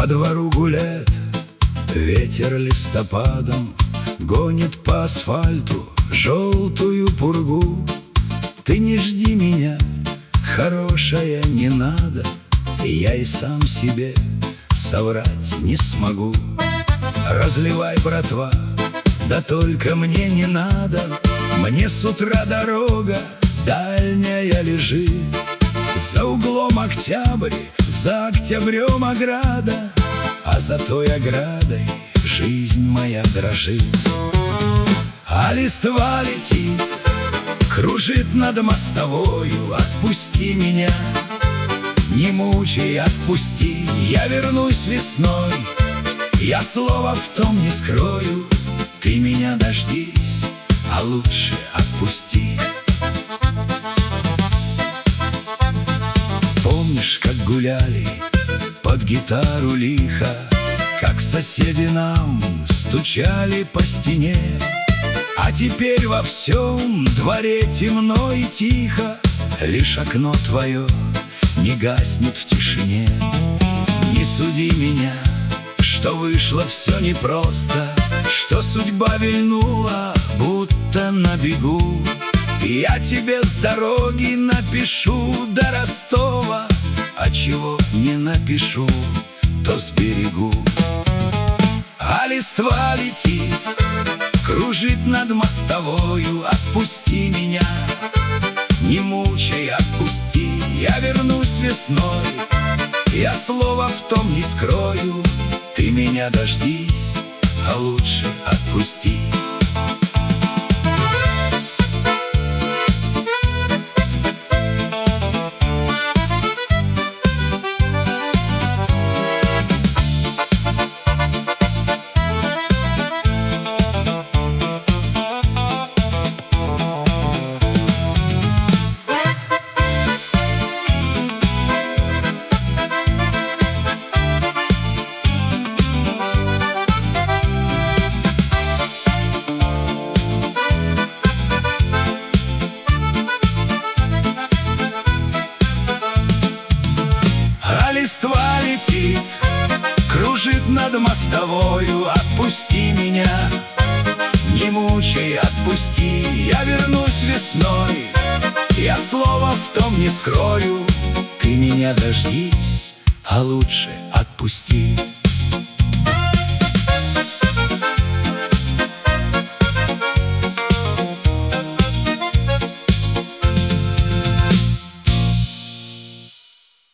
По двору гуляет ветер листопадом, гонит по асфальту желтую пургу. Ты не жди меня, хорошая, не надо, и я и сам себе соврать не смогу. Разливай, братва, да только мне не надо. Мне с утра дорога дальняя лежит. За углом Октябрь, за Октябрем ограда, а за той оградой жизнь моя дрожит. А листва летит, кружит над мостовою. Отпусти меня, не мучай, отпусти. Я вернусь весной, я слова в том не скрою. Ты меня дождись, а лучше отпусти. Помнишь, как гуляли под гитару лихо, как соседи нам стучали по стене? А теперь во всем дворе темно и тихо, лишь окно твое не гаснет в тишине. Не суди меня, что вышло все непросто, что судьба вильнула, будто на бегу. Я тебе с дороги напишу до Ростова, а чего не напишу, то сберегу. А листва летит, кружит над мостовою. Отпусти меня, не мучай, отпусти. Я вернусь весной, я слова в том не скрою. Ты меня дождись, а лучше отпусти. Листва летит, кружит над мостовою. Отпусти меня, не мучай, отпусти. Я вернусь весной, я слова в том не скрою. Ты меня дождись, а лучше отпусти.